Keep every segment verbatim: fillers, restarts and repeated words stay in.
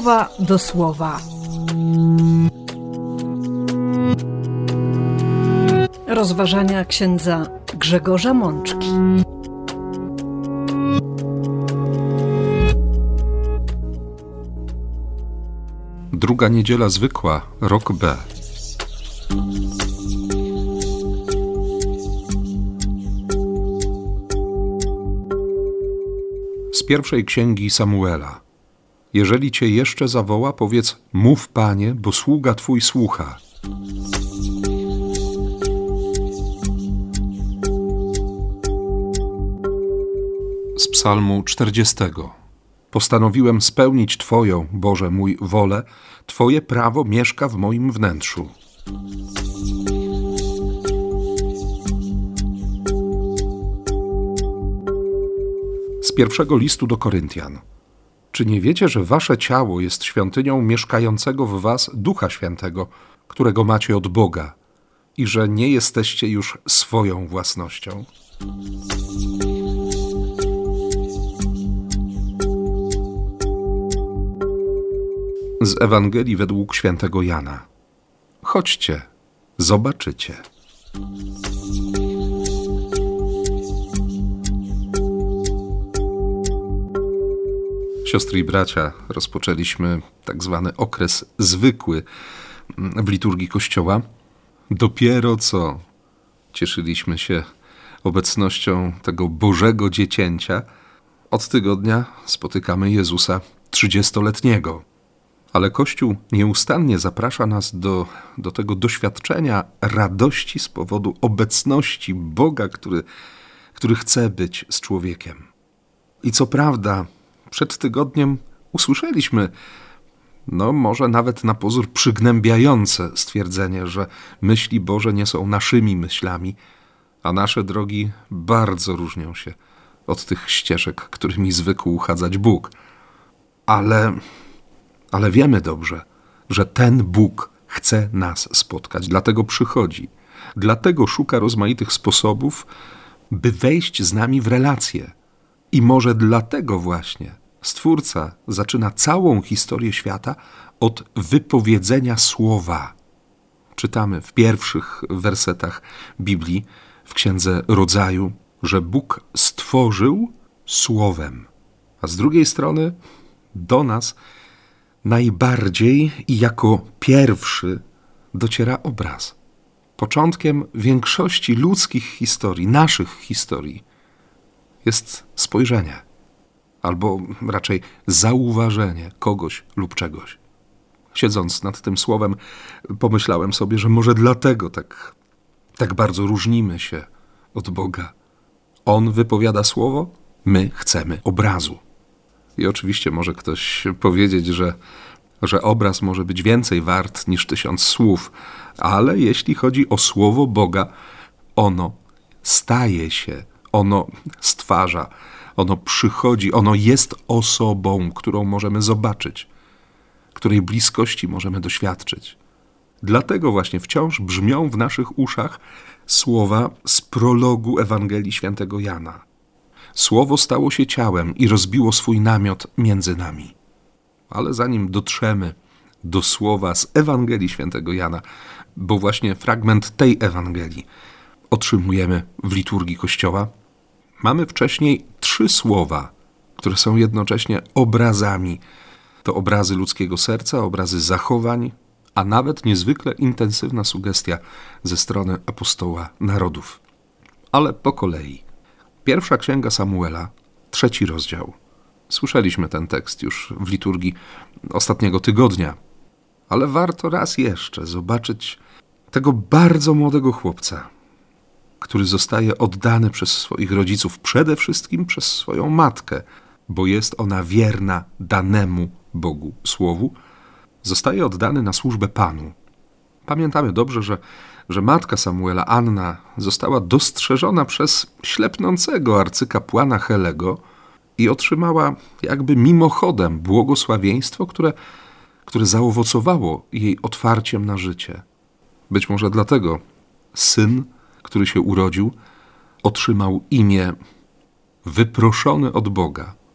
słowa do słowa. Rozważania księdza Grzegorza Mączki. Druga niedziela zwykła, rok B. Z pierwszej księgi Samuela. Jeżeli cię jeszcze zawoła, powiedz: mów, Panie, bo sługa Twój słucha. Z psalmu czterdziestego. Postanowiłem spełnić Twoją, Boże mój, wolę, Twoje prawo mieszka w moim wnętrzu. Z pierwszego listu do Koryntian. Czy nie wiecie, że wasze ciało jest świątynią mieszkającego w was Ducha Świętego, którego macie od Boga, i że nie jesteście już swoją własnością? Z Ewangelii według świętego Jana. Chodźcie, zobaczycie. Siostry i bracia, rozpoczęliśmy tak zwany okres zwykły w liturgii Kościoła. Dopiero co cieszyliśmy się obecnością tego Bożego Dziecięcia. Od tygodnia spotykamy Jezusa trzydziestoletniego. Ale Kościół nieustannie zaprasza nas do, do tego doświadczenia radości z powodu obecności Boga, który, który chce być z człowiekiem. I co prawda, przed tygodniem usłyszeliśmy, no może nawet na pozór przygnębiające stwierdzenie, że myśli Boże nie są naszymi myślami, a nasze drogi bardzo różnią się od tych ścieżek, którymi zwykł chadzać Bóg. Ale... Ale wiemy dobrze, że ten Bóg chce nas spotkać, dlatego przychodzi, dlatego szuka rozmaitych sposobów, by wejść z nami w relacje. I może dlatego właśnie Stwórca zaczyna całą historię świata od wypowiedzenia słowa. Czytamy w pierwszych wersetach Biblii, w Księdze Rodzaju, że Bóg stworzył słowem, a z drugiej strony do nas najbardziej i jako pierwszy dociera obraz. Początkiem większości ludzkich historii, naszych historii, jest spojrzenie, albo raczej zauważenie kogoś lub czegoś. Siedząc nad tym słowem, pomyślałem sobie, że może dlatego tak, tak bardzo różnimy się od Boga. On wypowiada słowo, my chcemy obrazu. I oczywiście może ktoś powiedzieć, że, że obraz może być więcej wart niż tysiąc słów, ale jeśli chodzi o słowo Boga, ono staje się, ono stwarza, ono przychodzi, ono jest osobą, którą możemy zobaczyć, której bliskości możemy doświadczyć. Dlatego właśnie wciąż brzmią w naszych uszach słowa z prologu Ewangelii świętego Jana. Słowo stało się ciałem i rozbiło swój namiot między nami. Ale zanim dotrzemy do słowa z Ewangelii świętego Jana, bo właśnie fragment tej Ewangelii otrzymujemy w liturgii Kościoła, mamy wcześniej trzy słowa, które są jednocześnie obrazami. To obrazy ludzkiego serca, obrazy zachowań, a nawet niezwykle intensywna sugestia ze strony apostoła narodów. Ale po kolei. Pierwsza księga Samuela, trzeci rozdział. Słyszeliśmy ten tekst już w liturgii ostatniego tygodnia, ale warto raz jeszcze zobaczyć tego bardzo młodego chłopca, który zostaje oddany przez swoich rodziców, przede wszystkim przez swoją matkę, bo jest ona wierna danemu Bogu Słowu, zostaje oddany na służbę Panu. Pamiętamy dobrze, że, że matka Samuela, Anna, została dostrzeżona przez ślepnącego arcykapłana Helego i otrzymała jakby mimochodem błogosławieństwo, które, które zaowocowało jej otwarciem na życie. Być może dlatego syn, który się urodził, otrzymał imię wyproszony od Boga,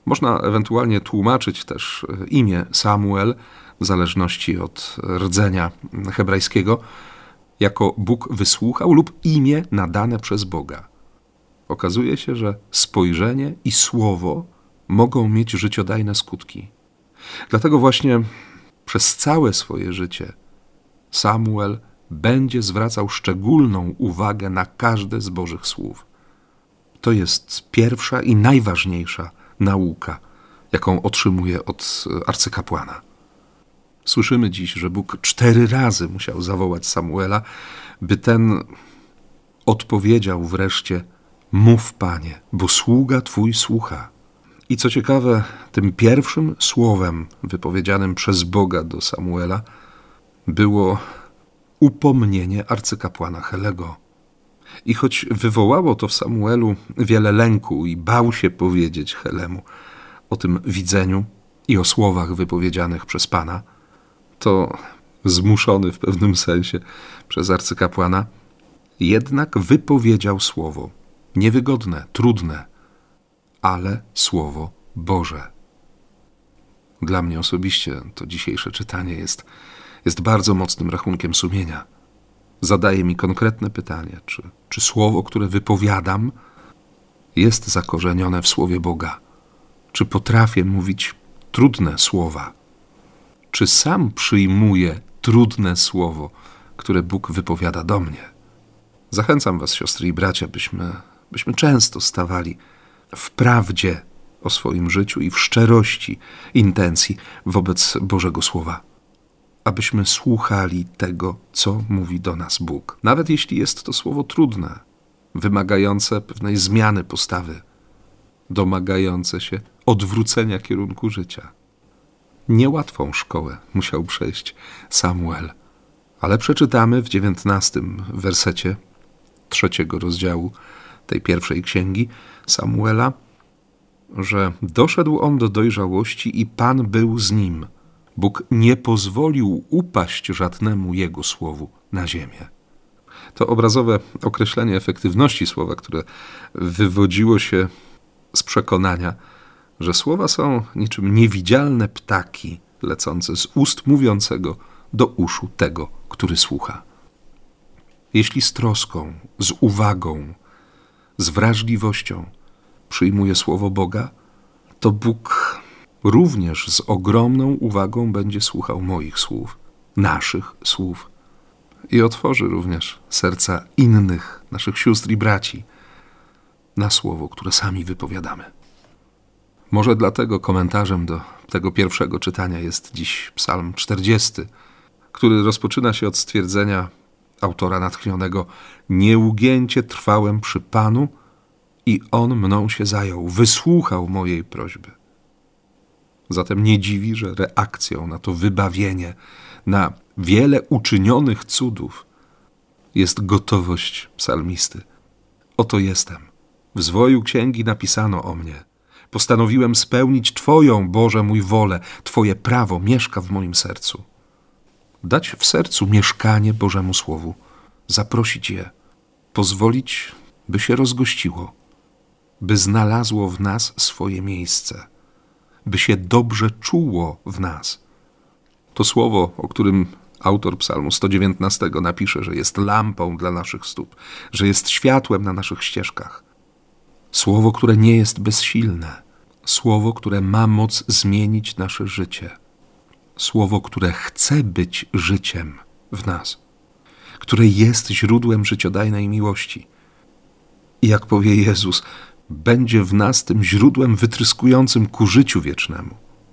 Można ewentualnie tłumaczyć też imię Samuel, w zależności od rdzenia hebrajskiego, jako Bóg wysłuchał lub imię nadane przez Boga. Okazuje się, że spojrzenie i słowo mogą mieć życiodajne skutki. Dlatego właśnie przez całe swoje życie Samuel będzie zwracał szczególną uwagę na każde z Bożych słów. To jest pierwsza i najważniejsza nauka, jaką otrzymuje od arcykapłana. Słyszymy dziś, że Bóg cztery razy musiał zawołać Samuela, by ten odpowiedział wreszcie: mów, Panie, bo sługa Twój słucha. I co ciekawe, tym pierwszym słowem wypowiedzianym przez Boga do Samuela było upomnienie arcykapłana Helego. I choć wywołało to w Samuelu wiele lęku i bał się powiedzieć Helemu o tym widzeniu i o słowach wypowiedzianych przez Pana, to zmuszony w pewnym sensie przez arcykapłana, jednak wypowiedział słowo niewygodne, trudne, ale słowo Boże. Dla mnie osobiście to dzisiejsze czytanie jest, jest bardzo mocnym rachunkiem sumienia. Zadaje mi konkretne pytanie, czy, czy słowo, które wypowiadam, jest zakorzenione w słowie Boga? Czy potrafię mówić trudne słowa? Czy sam przyjmuję trudne słowo, które Bóg wypowiada do mnie? Zachęcam was, siostry i bracia, byśmy, byśmy często stawali w prawdzie o swoim życiu i w szczerości intencji wobec Bożego Słowa. Abyśmy słuchali tego, co mówi do nas Bóg. Nawet jeśli jest to słowo trudne, wymagające pewnej zmiany postawy, domagające się odwrócenia kierunku życia. Niełatwą szkołę musiał przejść Samuel, ale przeczytamy w dziewiętnastym wersecie trzeciego rozdziału tej pierwszej księgi Samuela, że doszedł on do dojrzałości i Pan był z nim. Bóg nie pozwolił upaść żadnemu jego słowu na ziemię. To obrazowe określenie efektywności słowa, które wywodziło się z przekonania, że słowa są niczym niewidzialne ptaki lecące z ust mówiącego do uszu tego, który słucha. Jeśli z troską, z uwagą, z wrażliwością przyjmuje słowo Boga, to Bóg również z ogromną uwagą będzie słuchał moich słów, naszych słów i otworzy również serca innych, naszych sióstr i braci, na słowo, które sami wypowiadamy. Może dlatego komentarzem do tego pierwszego czytania jest dziś Psalm czterdziesty, który rozpoczyna się od stwierdzenia autora natchnionego: nieugięcie trwałem przy Panu i On mną się zajął, wysłuchał mojej prośby. Zatem nie dziwi, że reakcją na to wybawienie, na wiele uczynionych cudów jest gotowość psalmisty. Oto jestem. W zwoju księgi napisano o mnie. Postanowiłem spełnić Twoją, Boże, mój wolę. Twoje prawo mieszka w moim sercu. Dać w sercu mieszkanie Bożemu Słowu, zaprosić je, pozwolić, by się rozgościło, by znalazło w nas swoje miejsce, by się dobrze czuło w nas. To słowo, o którym autor psalmu sto dziewiętnastego napisze, że jest lampą dla naszych stóp, że jest światłem na naszych ścieżkach. Słowo, które nie jest bezsilne. Słowo, które ma moc zmienić nasze życie. Słowo, które chce być życiem w nas, które jest źródłem życiodajnej miłości. I jak powie Jezus, będzie w nas tym źródłem wytryskującym ku życiu wiecznemu.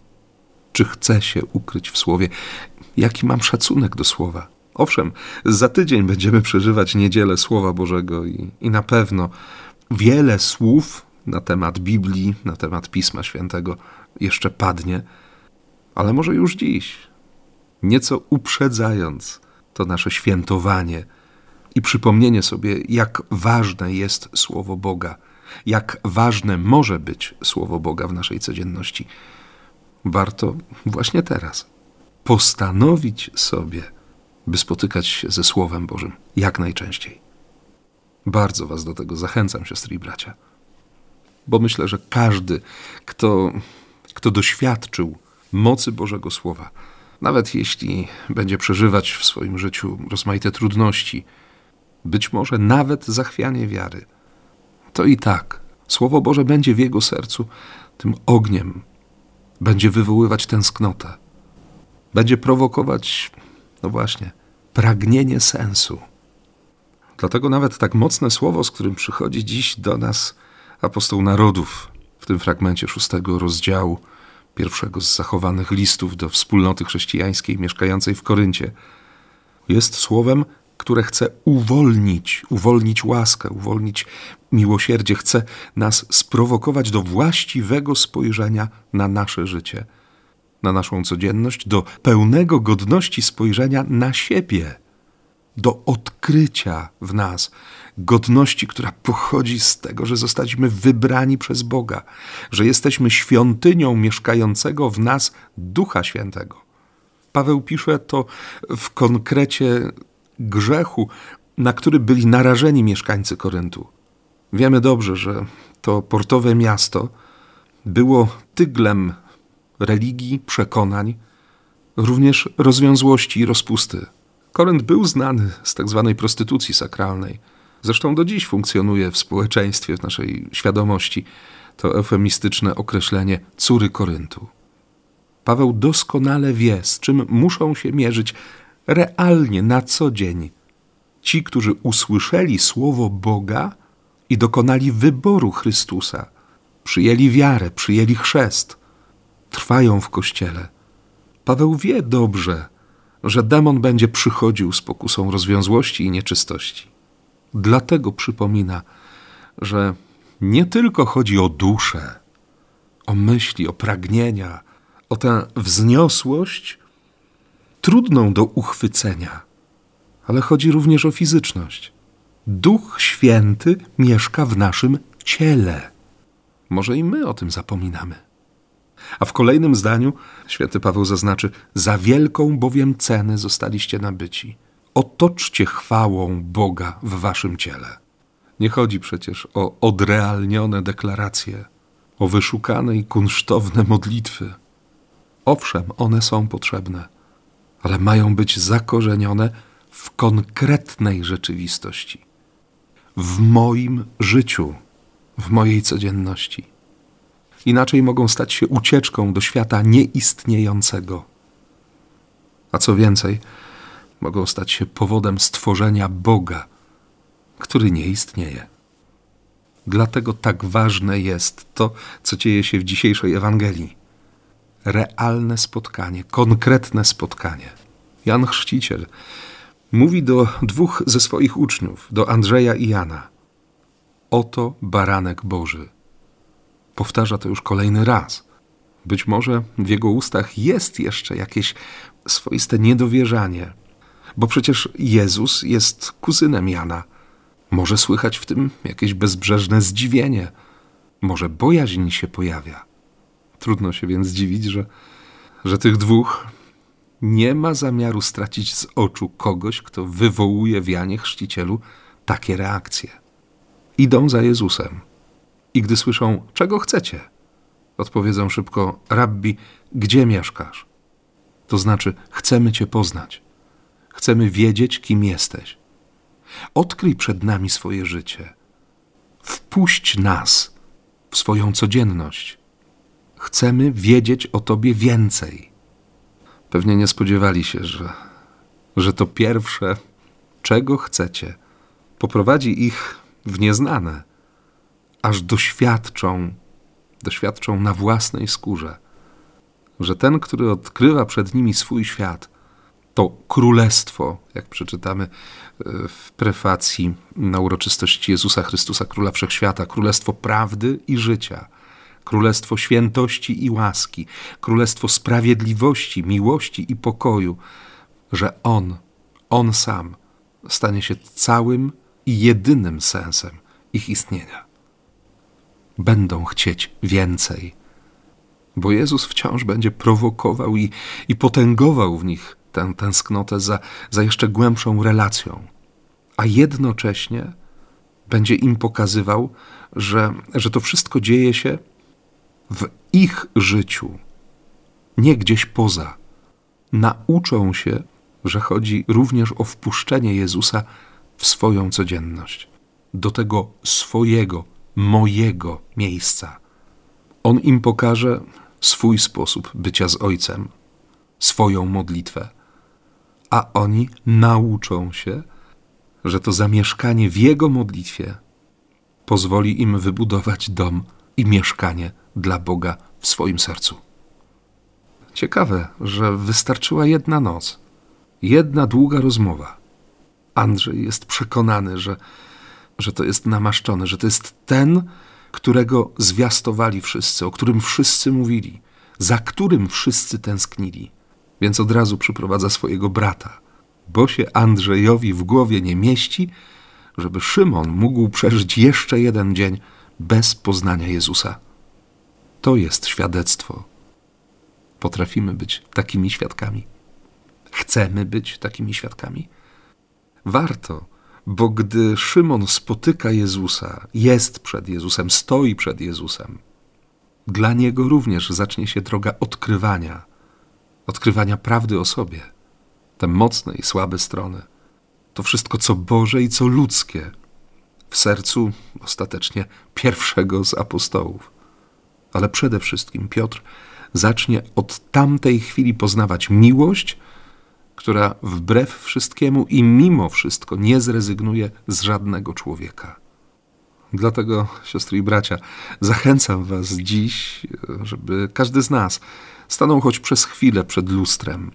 Czy chcę się ukryć w słowie? Jaki mam szacunek do słowa? Owszem, za tydzień będziemy przeżywać niedzielę Słowa Bożego i, i na pewno wiele słów na temat Biblii, na temat Pisma Świętego jeszcze padnie, ale może już dziś, nieco uprzedzając to nasze świętowanie i przypomnienie sobie, jak ważne jest Słowo Boga, jak ważne może być Słowo Boga w naszej codzienności, warto właśnie teraz postanowić sobie, by spotykać się ze Słowem Bożym jak najczęściej. Bardzo was do tego zachęcam, siostry i bracia. Bo myślę, że każdy, kto, kto doświadczył mocy Bożego Słowa, nawet jeśli będzie przeżywać w swoim życiu rozmaite trudności, być może nawet zachwianie wiary, to i tak Słowo Boże będzie w jego sercu tym ogniem, będzie wywoływać tęsknotę, będzie prowokować, no właśnie, pragnienie sensu. Dlatego nawet tak mocne słowo, z którym przychodzi dziś do nas apostoł narodów w tym fragmencie szóstego rozdziału, pierwszego z zachowanych listów do wspólnoty chrześcijańskiej mieszkającej w Koryncie, jest słowem, które chce uwolnić, uwolnić łaskę, uwolnić miłosierdzie, chce nas sprowokować do właściwego spojrzenia na nasze życie, na naszą codzienność, do pełnego godności spojrzenia na siebie, do odkrycia w nas godności, która pochodzi z tego, że zostaliśmy wybrani przez Boga, że jesteśmy świątynią mieszkającego w nas Ducha Świętego. Paweł pisze to w konkrecie grzechu, na który byli narażeni mieszkańcy Koryntu. Wiemy dobrze, że to portowe miasto było tyglem religii, przekonań, również rozwiązłości i rozpusty. Korynt był znany z tak zwanej prostytucji sakralnej. Zresztą do dziś funkcjonuje w społeczeństwie, w naszej świadomości to eufemistyczne określenie córy Koryntu. Paweł doskonale wie, z czym muszą się mierzyć realnie, na co dzień ci, którzy usłyszeli słowo Boga i dokonali wyboru Chrystusa, przyjęli wiarę, przyjęli chrzest, trwają w Kościele. Paweł wie dobrze, że demon będzie przychodził z pokusą rozwiązłości i nieczystości. Dlatego przypomina, że nie tylko chodzi o duszę, o myśli, o pragnienia, o tę wzniosłość trudną do uchwycenia, ale chodzi również o fizyczność. Duch Święty mieszka w naszym ciele. Może i my o tym zapominamy. A w kolejnym zdaniu święty Paweł zaznaczy: za wielką bowiem cenę zostaliście nabyci. Otoczcie chwałą Boga w waszym ciele. Nie chodzi przecież o odrealnione deklaracje, o wyszukane i kunsztowne modlitwy. Owszem, one są potrzebne, ale mają być zakorzenione w konkretnej rzeczywistości, w moim życiu, w mojej codzienności. Inaczej mogą stać się ucieczką do świata nieistniejącego. A co więcej, mogą stać się powodem stworzenia Boga, który nie istnieje. Dlatego tak ważne jest to, co dzieje się w dzisiejszej Ewangelii. Realne spotkanie, konkretne spotkanie. Jan Chrzciciel mówi do dwóch ze swoich uczniów, do Andrzeja i Jana: oto baranek Boży. Powtarza to już kolejny raz. Być może w jego ustach jest jeszcze jakieś swoiste niedowierzanie, bo przecież Jezus jest kuzynem Jana. Może słychać w tym jakieś bezbrzeżne zdziwienie, może bojaźń się pojawia. Trudno się więc dziwić, że, że tych dwóch nie ma zamiaru stracić z oczu kogoś, kto wywołuje w Janie Chrzcicielu takie reakcje. Idą za Jezusem i gdy słyszą: czego chcecie? Odpowiedzą szybko: Rabbi, gdzie mieszkasz? To znaczy: chcemy Cię poznać. Chcemy wiedzieć, kim jesteś. Odkryj przed nami swoje życie. Wpuść nas w swoją codzienność. Chcemy wiedzieć o Tobie więcej. Pewnie nie spodziewali się, że, że to pierwsze, czego chcecie, poprowadzi ich w nieznane, aż doświadczą, doświadczą na własnej skórze, że ten, który odkrywa przed nimi swój świat, to królestwo, jak przeczytamy w prefacji na uroczystość Jezusa Chrystusa, Króla Wszechświata, królestwo prawdy i życia, królestwo świętości i łaski, królestwo sprawiedliwości, miłości i pokoju, że On, On sam stanie się całym i jedynym sensem ich istnienia. Będą chcieć więcej, bo Jezus wciąż będzie prowokował i, i potęgował w nich tę tęsknotę za, za jeszcze głębszą relacją, a jednocześnie Będzie im pokazywał, że, że to wszystko dzieje się w ich życiu, nie gdzieś poza. Nauczą się, że chodzi również o wpuszczenie Jezusa w swoją codzienność, do tego swojego, mojego miejsca. On im pokaże swój sposób bycia z Ojcem, swoją modlitwę, a oni nauczą się, że to zamieszkanie w Jego modlitwie pozwoli im wybudować dom i mieszkanie dla Boga w swoim sercu. Ciekawe, że wystarczyła jedna noc, jedna długa rozmowa. Andrzej jest przekonany, że, że to jest namaszczony, że to jest ten, którego zwiastowali wszyscy, o którym wszyscy mówili, za którym wszyscy tęsknili. Więc od razu przyprowadza swojego brata, bo się Andrzejowi w głowie nie mieści, żeby Szymon mógł przeżyć jeszcze jeden dzień bez poznania Jezusa. To jest świadectwo. Potrafimy być takimi świadkami. Chcemy być takimi świadkami. Warto, bo gdy Szymon spotyka Jezusa, jest przed Jezusem, stoi przed Jezusem, dla niego również zacznie się droga odkrywania, odkrywania prawdy o sobie, te mocne i słabe strony, to wszystko, co Boże i co ludzkie, w sercu ostatecznie pierwszego z apostołów. Ale przede wszystkim Piotr zacznie od tamtej chwili poznawać miłość, która wbrew wszystkiemu i mimo wszystko nie zrezygnuje z żadnego człowieka. Dlatego, siostry i bracia, zachęcam was dziś, żeby każdy z nas stanął choć przez chwilę przed lustrem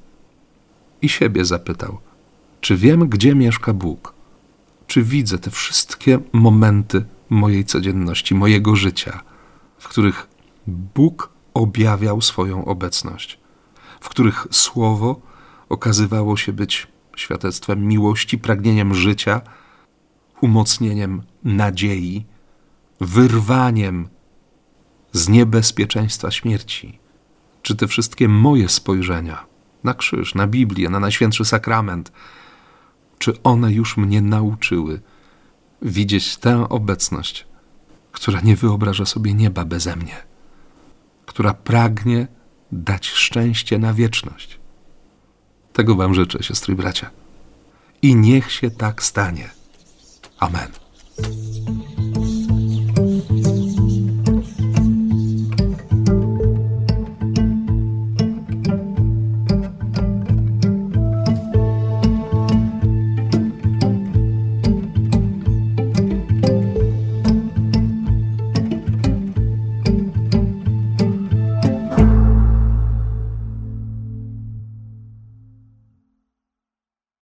i siebie zapytał, czy wiem, gdzie mieszka Bóg? Czy widzę te wszystkie momenty mojej codzienności, mojego życia, w których Bóg objawiał swoją obecność, w których Słowo okazywało się być świadectwem miłości, pragnieniem życia, umocnieniem nadziei, wyrwaniem z niebezpieczeństwa śmierci? Czy te wszystkie moje spojrzenia na krzyż, na Biblię, na Najświętszy Sakrament, czy one już mnie nauczyły widzieć tę obecność, która nie wyobraża sobie nieba beze mnie, która pragnie dać szczęście na wieczność? Tego wam życzę, siostry i bracia. I niech się tak stanie. Amen.